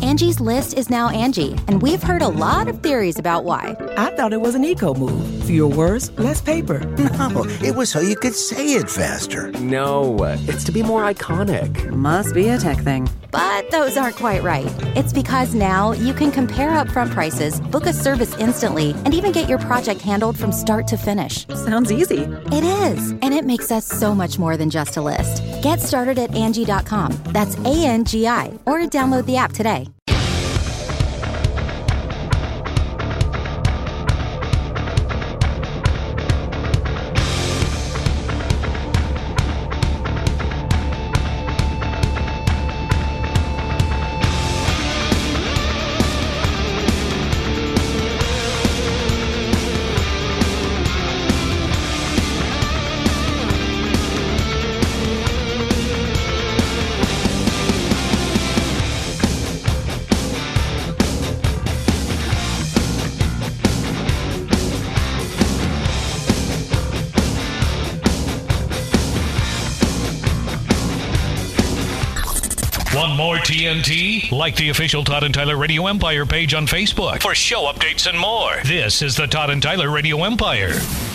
Angie's List is now Angie, and we've heard a lot of theories about why. I thought it was an eco move. Fewer words, less paper. No, it was so you could say it faster. No, it's to be more iconic. Must be a tech thing. But those aren't quite right. It's because now you can compare upfront prices, book a service instantly, and even get your project handled from start to finish. Sounds easy. It is, and it makes us so much more than just a list. Get started at Angie.com. That's ANGI, or download the app today. Want more TNT? Like the official Todd and Tyler Radio Empire page on Facebook for show updates and more. This is the Todd and Tyler Radio Empire.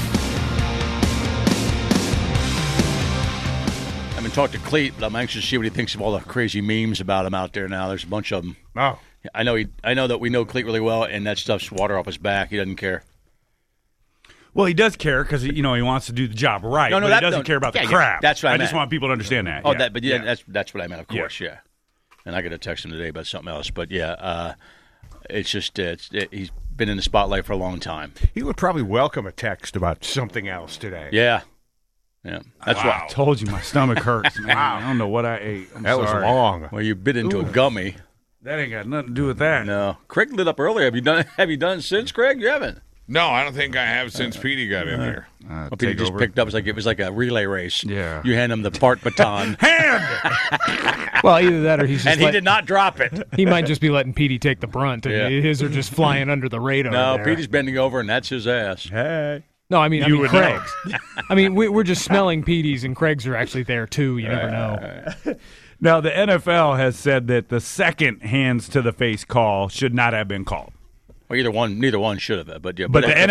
I haven't talked to Cleet, but I'm anxious to see what he thinks of all the crazy memes about him out there now. There's a bunch of them. Oh. I know that we know Cleet really well, and that stuff's water off his back. He doesn't care. Well, he does care because he wants to do the job right. No, but he doesn't care about the crap. That's what I meant. just want people to understand that. Oh, yeah. That's what I meant. Of course, yeah. And I got to text him today about something else, but it's just he's been in the spotlight for a long time. He would probably welcome a text about something else today. Yeah. That's wow. I told you my stomach hurts, man. Wow. I don't know what I ate. That was long. Well, you bit into a gummy. That ain't got nothing to do with that. No. Craig lit up earlier. Have you done it since, Craig? You haven't. No, I don't think I have since Petey got in here. Well, Petey just picked up. It was like a relay race. Yeah. You hand him the part baton. Well, either that or he's just he did not drop it. He might just be letting Petey take the brunt. And his are just flying under the radar. No, there. Petey's bending over, and that's his ass. Hey. No, I mean would Craig's. I mean, we're just smelling Petey's, and Craig's are actually there, too. You never know. Now, the NFL has said that the second hands-to-the-face call should not have been called. Well, neither one should have. But the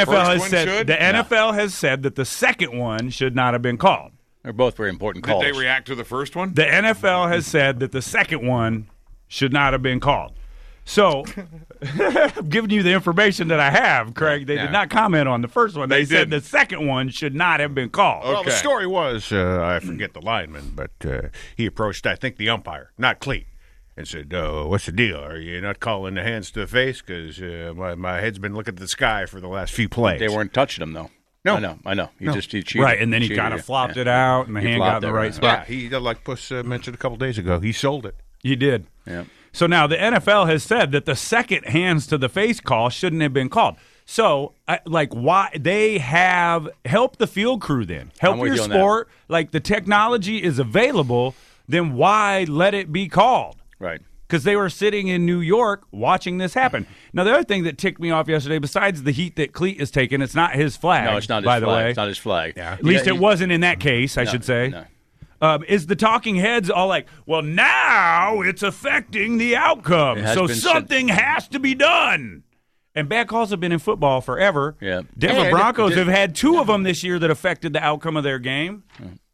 NFL has said that the second one should not have been called. They're both very important calls. Did they react to the first one? The NFL has said that the second one should not have been called. So, I'm giving you the information that I have, Craig. They did not comment on the first one. They said the second one should not have been called. Well, the story was, I forget the lineman, but he approached, I think, the umpire, not Cleat, and said, what's the deal? Are you not calling the hands to the face? Because my head's been looking at the sky for the last few plays. They weren't touching him, though. No. I know. He cheated. Right, and then he kind of flopped it out, and the hand got in the right spot. Yeah, he, like Puss mentioned a couple days ago, he sold it. He did. Yeah. So now the NFL has said that the second hands to the face call shouldn't have been called. So, why they have help the field crew then? Help your sport. Like, the technology is available, then why let it be called? Right. Because they were sitting in New York watching this happen. Now, the other thing that ticked me off yesterday, besides the heat that Cleat is taking, it's not his flag. No, it's not his by flag. the way. It's not his flag. Yeah. At least it wasn't in that case, I should say. No. Is the talking heads all like, well, now it's affecting the outcome, so something has to be done. And bad calls have been in football forever. Yeah. Denver Broncos have had two of them this year that affected the outcome of their game.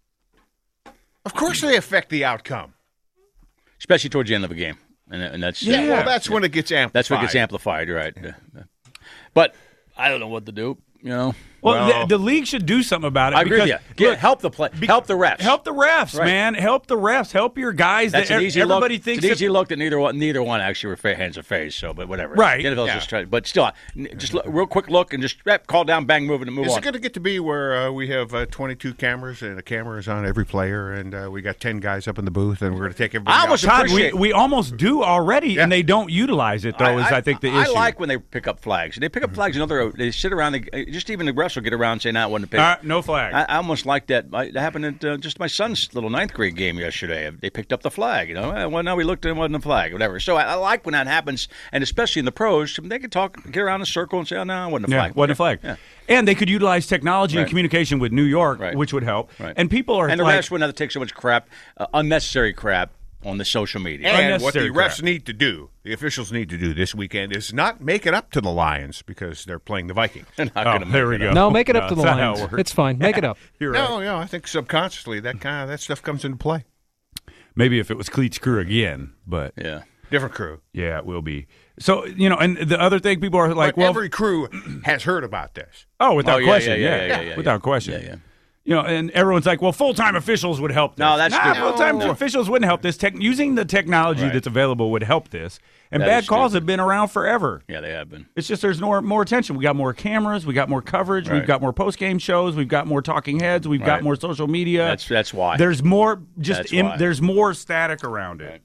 Of course they affect the outcome. Especially towards the end of a game. And that's well, that's when it gets amplified. That's when it gets amplified, right. Yeah. But I don't know what to do, Well, the league should do something about it. I agree with you. Help the refs. Help the refs, right. Man. Help the refs. Help your guys. That's an easy everybody look. thinks it's an easy look that neither one actually were hands or face. So, but whatever. Right. The NFL's just trying. But still, just real quick look and just call down, bang, move it, and move on. Is it going to get to be where we have 22 cameras and a camera is on every player, and we got 10 guys up in the booth, and we're going to take everybody? I almost appreciate. We almost do already, and they don't utilize it though. I think the issue. I like when they pick up flags. They pick up flags. They sit around. Just even the refs will get around and say, "Nah, it wasn't a pick." No flag. I almost like that. It happened at just my son's little 9th grade game yesterday. They picked up the flag. Well, now we looked and it wasn't a flag, whatever. So I like when that happens, and especially in the pros, they can get around in a circle and say, "Oh, no, it wasn't a flag." Wasn't a flag. Yeah. And they could utilize technology and communication with New York, which would help. Right. And people are and the refs wouldn't have to take so much crap, unnecessary crap. on the social media. And what the refs need to do, the officials need to do this weekend, is not make it up to the Lions because they're playing the Vikings. There we go. No, make it up to the Lions. It's fine. Make it up. You're right. No, I think subconsciously that stuff comes into play. Maybe if it was Cleats' crew again, but yeah, different crew. Yeah, it will be. So and the other thing, people are like, but every crew has heard about this. Oh, without question, yeah, without question. Yeah. And everyone's like, well, full-time officials would help this. No, that's stupid. Full-time officials wouldn't help this. Using the technology that's available would help this. And bad calls have been around forever. Yeah, they have been. It's just there's more attention. We got more cameras. We got more coverage. We've got more post-game shows. We've got more talking heads. We've got more social media. That's why. There's more there's more static around it.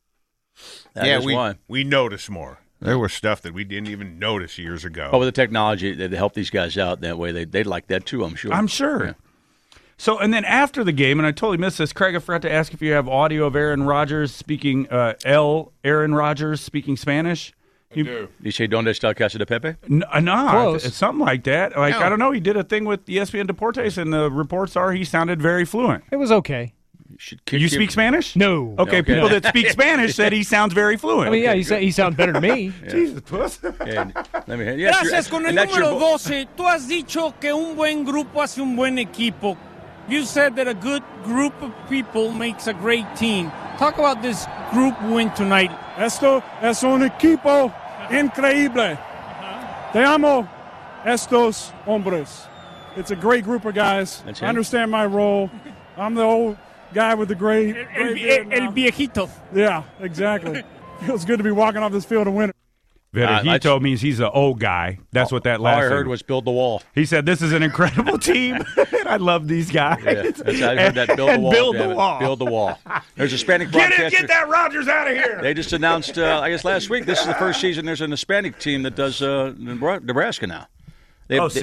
Right. We notice more. There was stuff that we didn't even notice years ago. But with the technology, they help these guys out that way. They'd like that too, I'm sure. I'm sure. Yeah. So, and then after the game, and I totally missed this, Craig, I forgot to ask if you have audio of Aaron Rodgers speaking, Aaron Rodgers speaking Spanish. I do. You say, ¿Dónde está la casa de Pepe? No, it's something like that. I don't know. He did a thing with ESPN Deportes, and the reports are he sounded very fluent. It was okay. You speak Spanish? No. Okay, people that speak Spanish said he sounds very fluent. I mean, he sounds better to me. Jesus, puss. Gracias. Con el número 12, tú has dicho que un buen grupo hace un buen equipo. You said that a good group of people makes a great team. Talk about this group win tonight. Esto es un equipo increíble. Te amo estos hombres. It's a great group of guys. I understand my role. I'm the old guy with the gray beard now. El viejito. Yeah, exactly. Feels good to be walking off this field and winning. Verejito means he's an old guy. That's what that last All I heard was build the wall. He said, this is an incredible team. And I love these guys. Yeah, I heard that build the wall. Build the wall. There's a Hispanic broadcaster. Get that Rodgers out of here. They just announced, I guess last week, this is the first season there's an Hispanic team that does Nebraska now. They have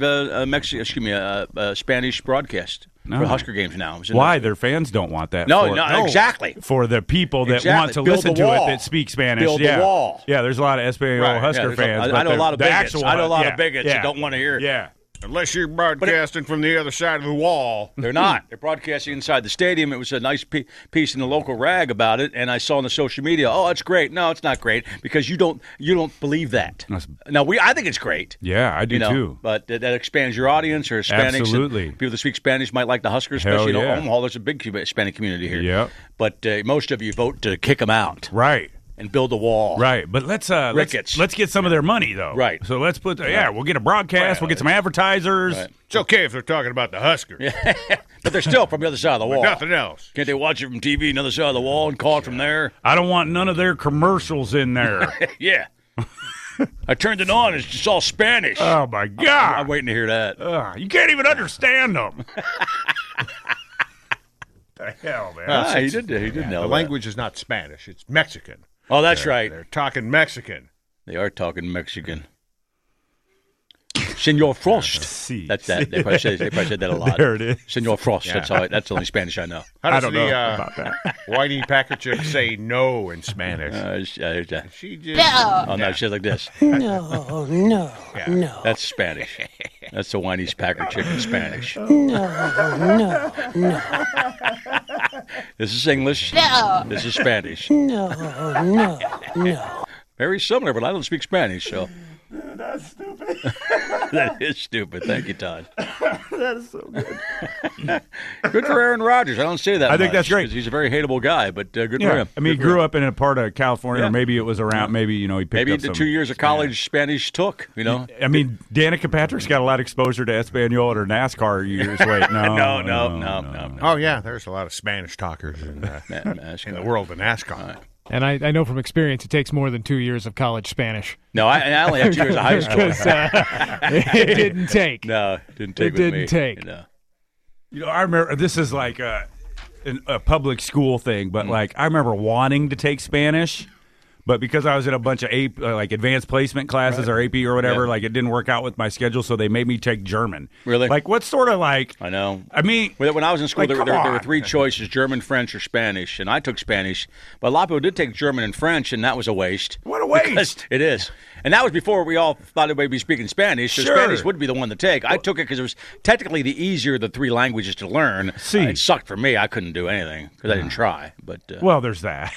a Spanish broadcast for Husker games now. Why? Their fans don't want that. No, exactly. For the people that want to listen to it that speak Spanish. Build the wall. Yeah, there's a lot of Espanol Husker fans. I know a lot of bigots. Of bigots that don't want to hear it. Yeah. Unless you're broadcasting from the other side of the wall. They're not. They're broadcasting inside the stadium. It was a nice piece in the local rag about it, and I saw on the social media, oh, it's great. No, it's not great because you don't believe that. Now, I think it's great. Yeah, I do too. But that expands your audience or Hispanics. Absolutely. People that speak Spanish might like the Huskers, especially in Omaha. There's a big Hispanic community here. Yeah. But most of you vote to kick them out. Right. And build a wall. Right, but let's get some of their money though. Right. So let's we'll get a broadcast, we'll get some advertisers. Right. It's okay if they're talking about the Huskers. Yeah. But they're still from the other side of the wall. Nothing else. Can't they watch it from TV, another side of the wall, and call it from there? I don't want none of their commercials in there. Yeah. I turned it on. It's just all Spanish. Oh, my God. I'm waiting to hear that. You can't even understand them. The hell, man. He did know the language is not Spanish. It's Mexican. Oh, that's right. They're talking Mexican. They are talking Mexican. Senor Frost. That's that. They probably said that a lot. There it is. Senor Frost. Yeah. That's the only Spanish I know. How does I don't know about that. Whitey Packerchick say no in Spanish? She just. No. Oh, no, she's like this. No. That's Spanish. That's the Whitey's Packerchick in Spanish. No. This is English. No. This is Spanish. No. Very similar, but I don't speak Spanish, so. That's stupid. That is stupid. Thank you, Todd. That is so good. Good for Aaron Rodgers. I don't say that I think that's great. Because he's a very hateable guy, but good for him. I mean, he grew up in a part of California, or maybe it was around, he picked up Maybe the 2 years of college Spanish took, I mean, Danica Patrick's got a lot of exposure to Espanol at her NASCAR years. Wait, no. Oh, yeah, there's a lot of Spanish talkers in the world of NASCAR. And I know from experience it takes more than 2 years of college Spanish. No, I only have 2 years of high school. It didn't take. No, it didn't take. It didn't take. I remember this is like a public school thing, but I remember wanting to take Spanish, But because I was in a bunch of like advanced placement classes or AP or whatever, like it didn't work out with my schedule, so they made me take German. Really? Like what sort of like? I know. I mean, when I was in school, like, there were three choices: German, French, or Spanish, and I took Spanish. But a lot of people did take German and French, and that was a waste. What a waste! It is. And that was before we all thought everybody would be speaking Spanish. So Spanish would be the one to take. I took it because it was technically the easier of the three languages to learn. It sucked for me. I couldn't do anything because I didn't try. But well, there's that.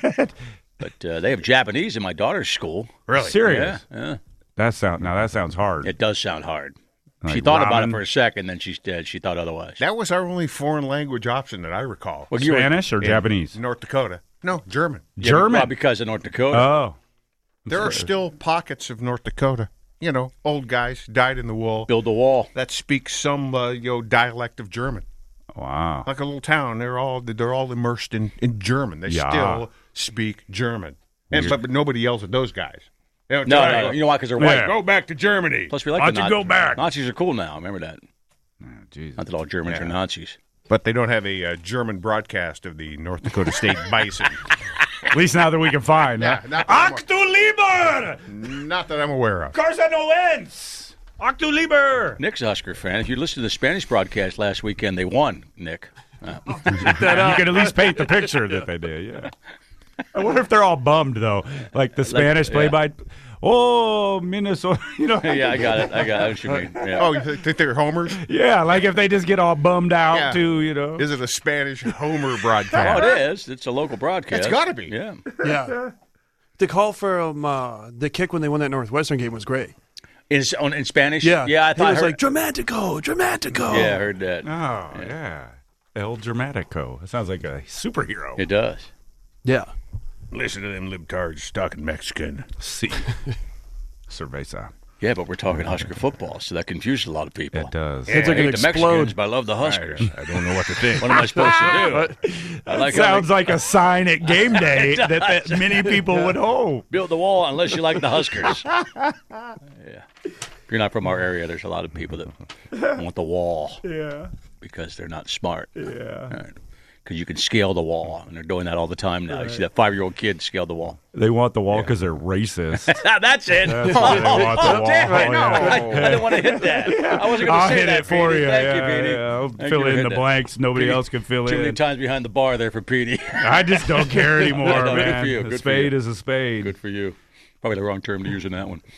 But they have Japanese in my daughter's school. Really? Serious? Yeah. That sounds hard. It does sound hard. Like she thought ramen. about it for a second, then she thought otherwise. That was our only foreign language option that I recall. Well, Spanish or Japanese? North Dakota. No, German. German? Well, because of North Dakota. Oh. There are still pockets of North Dakota. You know, old guys died in the wall. Build the wall. That speak some dialect of German. Wow. Like a little town. They're all immersed in German. They still speak German. But nobody yells at those guys. No. You know why? Because they're white. Go back to Germany. Plus, we like Why the don't Nazis. you go back? Nazis are cool now. Remember that. Oh, Jesus. Not that all Germans are Nazis. But they don't have a German broadcast of the North Dakota State Bison. At least now that we can find. Achtu Lieber! Not that I'm aware of. Carson Owens! Achtu Lieber! Nick's a Husker fan. If you listened to the Spanish broadcast last weekend, they won, Nick. You can at least paint the picture that they did, yeah. I wonder if they're all bummed, though. Like the Spanish play-by... Oh, Minnesota. You know. Yeah, I got it. I know what you mean. Yeah. Oh, you think they're homers? Yeah, like if they just get all bummed out, too, you know. Is it a Spanish homer broadcast? Oh, it is. It's a local broadcast. It's got to be. Yeah. Yeah. The call for the kick when they won that Northwestern game was great. In Spanish? Yeah. Yeah, I thought it was like, Dramatico. Yeah, I heard that. Oh, yeah. El Dramatico. It sounds like a superhero. It does. Yeah. Listen to them libtards talking Mexican. See. Cerveza. Yeah, but we're talking Husker football, so that confuses a lot of people. It does. It's like I an hate the explode. Mexicans, but I love the Huskers. I don't know what to think. What am I supposed to do? That sounds like a sign at game day that many people would hope. Build the wall unless you like the Huskers. Yeah. If you're not from our area, there's a lot of people that want the wall. Yeah. Because they're not smart. Yeah. Because you can scale the wall, and they're doing that all the time now. You see that 5-year-old kid scale the wall. They want the wall because they're racist. That's it. That's why they want the wall. Damn it. Yeah. I didn't want to hit that. I wasn't going to say hit that it for Petey. you. Thank you, Petey. I'll Thank fill you for in hitting the that. blanks. Nobody else can fill Too in. many times behind the bar there for Petey. I just don't care anymore, No, man. Good for you. A Good spade for you. is a spade. Good for you. Probably the wrong term to use in that one.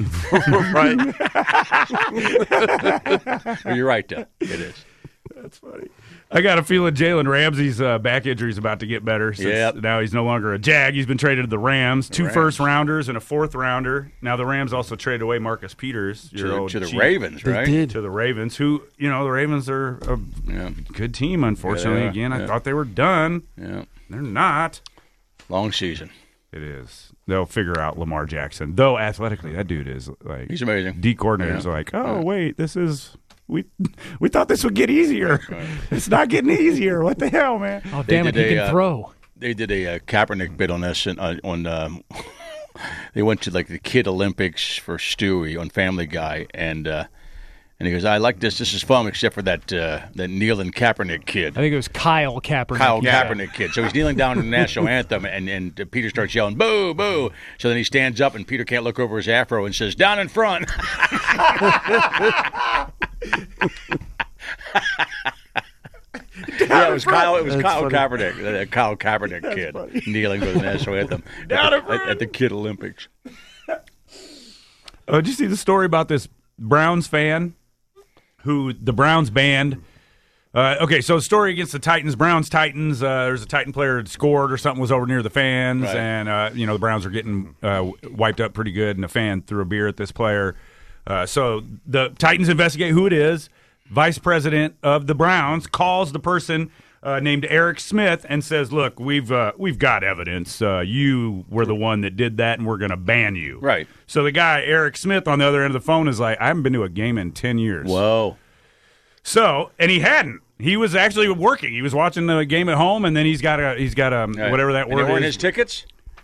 Right. Well, you're right, though. It is. That's funny. I got a feeling Jalen Ramsey's back injury is about to get better. Since now he's no longer a Jag. He's been traded to the Rams. Two first-rounders and a fourth-rounder. Now the Rams also traded away Marcus Peters. To the Ravens, right? They did. To the Ravens, who, the Ravens are a good team, unfortunately. Again, I thought they were done. Yeah. They're not. Long season. It is. They'll figure out Lamar Jackson. Though athletically, that dude is like... He's amazing. D coordinators are like, wait, this is... We thought this would get easier. It's not getting easier. What the hell, man? Oh, damn it, he can throw. They did a Kaepernick bit on this on they went to like the Kid Olympics for Stewie on Family Guy, and he goes, I like this. This is fun, except for that kneeling Kaepernick kid. I think it was Kyle Kaepernick. Kaepernick kid. So he's kneeling down in the national anthem, and Peter starts yelling, boo, boo. So then he stands up, and Peter can't look over his afro and says, down in front. Yeah, it was Kyle Kaepernick. Kyle Kaepernick kid kneeling for the national anthem at the Kid Olympics. Did you see the story about this Browns fan who the Browns banned? Okay, so the story against the Titans, Browns-Titans, there's a Titan player that scored or something was over near the fans, right. And, the Browns are getting wiped up pretty good, and a fan threw a beer at this player. So the Titans investigate who it is. Vice president of the Browns calls the person named Eric Smith and says, look, we've got evidence. You were the one that did that, and we're going to ban you. Right. So the guy, Eric Smith, on the other end of the phone is like, I haven't been to a game in 10 years. Whoa. So, and he hadn't. He was actually working. He was watching the game at home, and then he's got a right. whatever that And word they weren't is. his tickets?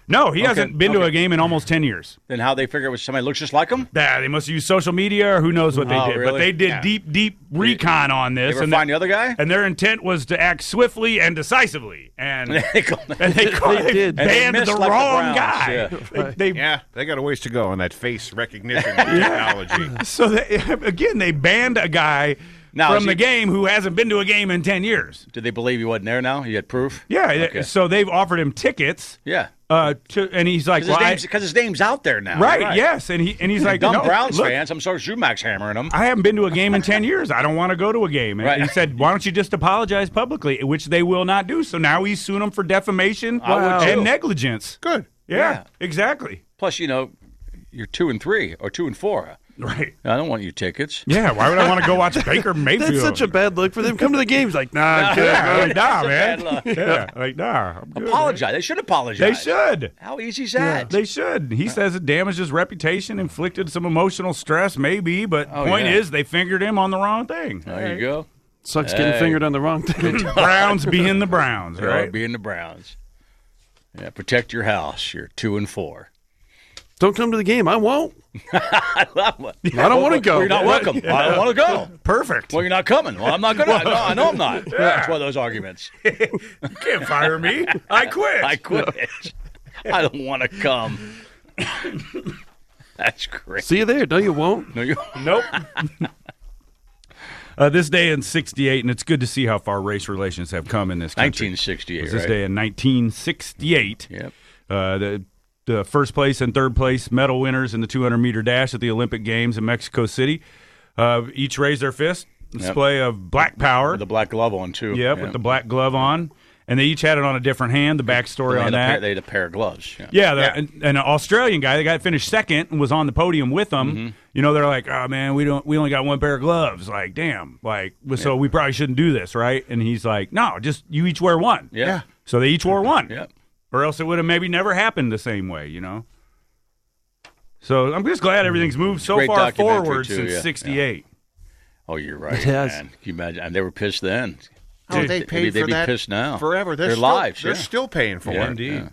No, he hasn't been to a game in almost 10 years. Then how they figure it was somebody looks just like him? Yeah, they must use social media or who knows what they did. Really? But they did deep recon on this. They ever find the other guy? And their intent was to act swiftly and decisively. And they did. banned the wrong guy. Yeah. They got a ways to go on that face recognition technology. So, they banned a guy from the game who hasn't been to a game in 10 years. Did they believe he wasn't there now? You had proof? Yeah. Okay. So they've offered him tickets. Yeah. And he's like, because his name's out there now. Right, yes. And he's like, dumb Browns fans. I'm sorry, Schumach's hammering him. I haven't been to a game in 10 years. I don't want to go to a game. And he said, why don't you just apologize publicly, which they will not do. So now he's suing them for defamation and negligence. Good. Yeah, exactly. Plus, you're 2-3 or 2-4. Right. I don't want your tickets. Yeah, why would I want to go watch Baker Mayfield? That's such a bad look for them. Come to the games. Like, nah, man. Yeah, I'm good. Apologize. Man. They should apologize. They should. How easy is that? They should. He says it damaged his reputation, inflicted some emotional stress, maybe, but point is they fingered him on the wrong thing. There you go. Sucks getting fingered on the wrong thing. Browns being the Browns, right? Being the Browns. Yeah, protect your house. You're 2-4. Don't come to the game. I won't. I don't want to go. Well, you're not welcome. I don't want to go. Perfect. Well, you're not coming. Well, I'm not going to. No, I know I'm not. Yeah. That's one of those arguments. You can't fire me. I quit. I quit. I don't want to come. That's great. See you there. No, you won't. No, you Nope. This day in 68, and it's good to see how far race relations have come in this country. 1968, This day in 1968. Yep. The first place and third place medal winners in the 200-meter dash at the Olympic Games in Mexico City each raised their fist, display of black power. With the black glove on, too. Yep, with the black glove on. And they each had it on a different hand, the backstory on that. They had a pair of gloves. And an Australian guy, the guy that finished second and was on the podium with them, they're like, oh, man, we only got one pair of gloves. Like, damn. So we probably shouldn't do this, right? And he's like, no, just you each wear one. Yeah. So they each wore one. Yep. Or else it would have maybe never happened the same way, So I'm just glad everything's moved so far forward since 68. Yeah. Oh, you're right, man. Can you imagine? And they were pissed then. Oh, they paid for that pissed now. Forever. Their lives. They're still paying for it. Indeed.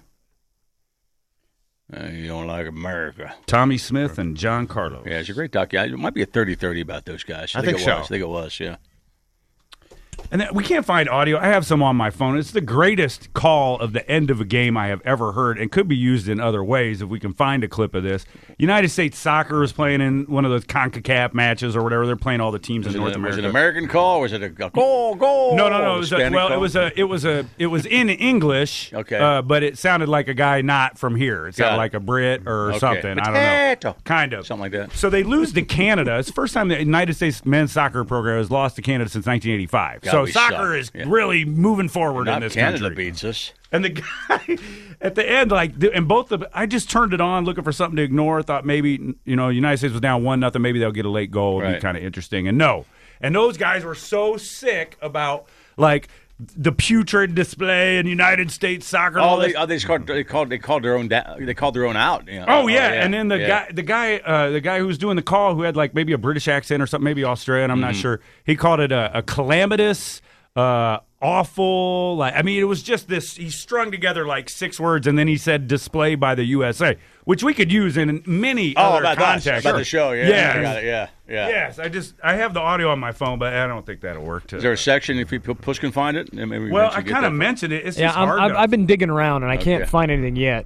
You don't like America. Tommy Smith and John Carlos. Yeah, it's a great doc. It might be a 30-30 about those guys. I think so. I think it was, yeah. And we can't find audio. I have some on my phone. It's the greatest call of the end of a game I have ever heard and could be used in other ways if we can find a clip of this. United States Soccer was playing in one of those CONCACAF matches or whatever. They're playing all the teams in North America. Was it an American call or was it a goal? No. It was in English. Okay. But it sounded like a guy not from here. It sounded like a Brit or something. Potato. I don't know. Kind of. Something like that. So they lose to Canada. It's the first time the United States men's soccer program has lost to Canada since 1985. So soccer is really moving forward in this Canada country. Beats us. And the guy at the end, I just turned it on looking for something to ignore. Thought maybe, United States was down 1-0. Maybe they'll get a late goal. It'd be kind of interesting. And no. And those guys were so sick about, the putrid display in United States soccer. They called their own out. And then the guy who was doing the call, who had maybe a British accent or something, maybe Australian, I'm not sure. He called it a calamitous, awful. It was just this. He strung together 6 words, and then he said "display by the USA," which we could use in many other contexts. About the show, yeah. I got it, yeah. Yes, I have the audio on my phone, but I don't think that'll work. Is there a section if Push can find it? Maybe I kind of mentioned it. It's just hard. I've been digging around and I can't find anything yet.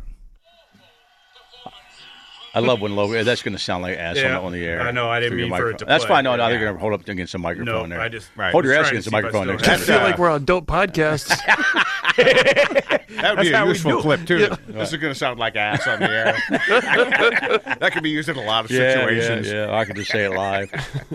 I love when Logan. That's going to sound like ass on the air. I know. I didn't mean for it to. That's play. fine. No, they're going to hold up against the microphone there. I just hold your ass against the microphone next I feel like we're on dope podcasts. That would be a useful clip too. Yeah. This is going to sound like ass on the air. That could be used in a lot of situations. Yeah. I can just say it live.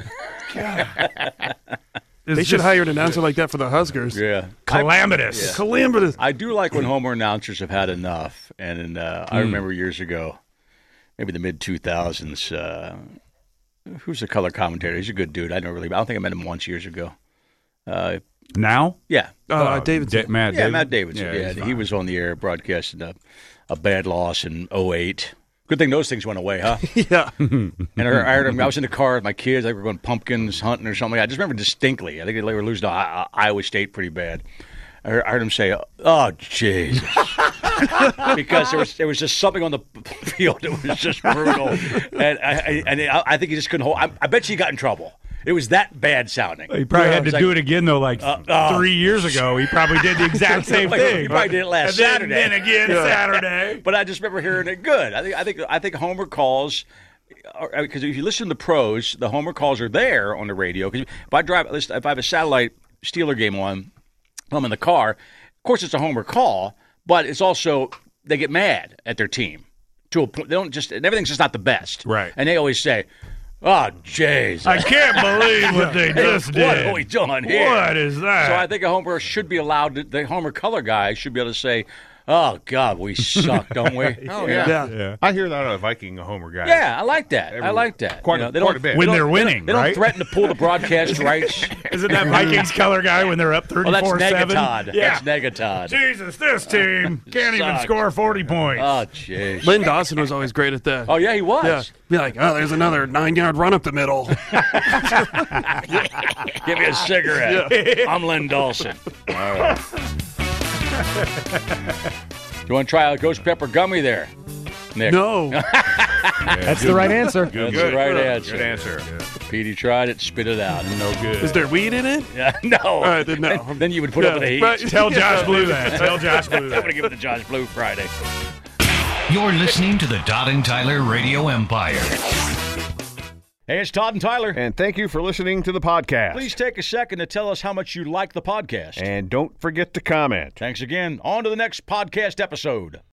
They should hire an announcer like that for the Huskers. Yeah. Calamitous. Calamitous. I do like when Homer announcers have had enough. And I remember years ago, maybe the mid-2000s, who's the color commentator? He's a good dude. I don't think I met him once years ago. Now? Yeah. Davidson. Matt Davidson. Matt Davidson. Yeah, he was on the air broadcasting a bad loss in 2008. Good thing those things went away, huh? Yeah. And I heard him. I was in the car with my kids. I were going pumpkins hunting or something. I just remember distinctly. I think they were losing to Iowa State pretty bad. I heard him say, "Oh, Jesus," because there was just something on the field that was just brutal, and I think he just couldn't hold. I bet you he got in trouble. It was that bad sounding. He probably had to do it again though. Like 3 years ago, he probably did the exact same thing. He probably did it last Saturday. Then again Saturday. But I just remember hearing it good. I think homer calls. Because if you listen to the pros, the homer calls are there on the radio. Because if I have a satellite Steeler game on, I'm in the car. Of course, it's a homer call, but it's also they get mad at their team to a point. They don't just everything's just not the best, right? And they always say, "Oh, jeez, I can't believe what they just did. What are we doing here? What is that?" So I think a homer should be allowed. The homer color guy should be able to say, "Oh God, we suck, don't we?" Oh yeah. I hear that out of Viking homer guys. Yeah, I like that. Quite a bit. When they're winning, they don't threaten to pull the broadcast rights. Isn't that Vikings color guy when they're up 34-7? Oh, that's Negatod. Yeah. That's Negatod. Jesus, this team can't even score 40 points. Oh, jeez. Lynn Dawson was always great at that. Oh, yeah, he was. Yeah. Be like, oh, there's another 9-yard run up the middle. Give me a cigarette. Yeah. I'm Lynn Dawson. All right. You want to try a ghost pepper gummy there, Nick? No. That's the right answer. That's the right answer. Good answer. Petey tried it, spit it out. No good. Is there weed in it? Yeah, no. All right, then no. Then you would put up with the heat. Right. Tell Josh Blue that. Tell Josh Blue that. I'm going to give it to Josh Blue Friday. You're listening to the Todd and Tyler Radio Empire. Hey, it's Todd and Tyler. And thank you for listening to the podcast. Please take a second to tell us how much you like the podcast. And don't forget to comment. Thanks again. On to the next podcast episode.